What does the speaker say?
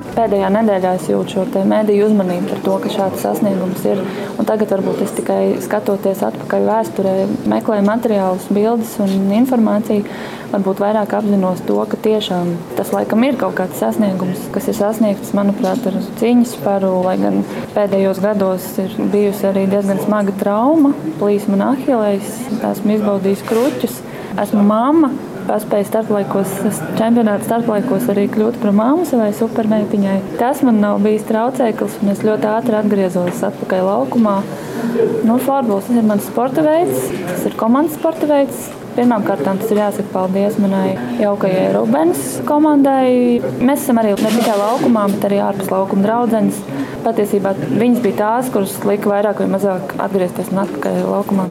Pēdējā nedēļā es jūtu šo mediju uzmanību par to, ka šāds sasniegums ir. Un tagad varbūt es tikai skatoties atpakaļ vēsturē, meklēju materiālus, bildes un informāciju, varbūt vairāk apzinos to, ka tiešām tas laikam ir kaut kāds sasniegums, kas ir sasniegts, manuprāt, ar cīņas sparu, lai gan pēdējos gados ir bijusi arī diezgan smaga trauma, plīsma un ahilejs, esmu izbaudījis kruķus, esmu mamma. Paspēju čempionāta starplaikos arī kļūt par mammu savai supermeitiņai. Tas man nav bijis traucēklis, un es ļoti ātri atgriezos atpakaļ laukumā. Florbols tas ir mans sporta veids, tas ir komandas sporta veids. Pirmkārt, tas ir jāsaka paldies manai jaukajai Rubens komandai. Mēs esam arī ne tikai laukumā, bet arī ārpus laukuma draudzenes. Patiesībā viņas bija tās, kuras lika vairāk vai mazāk atgriezties un atpakaļ laukumā.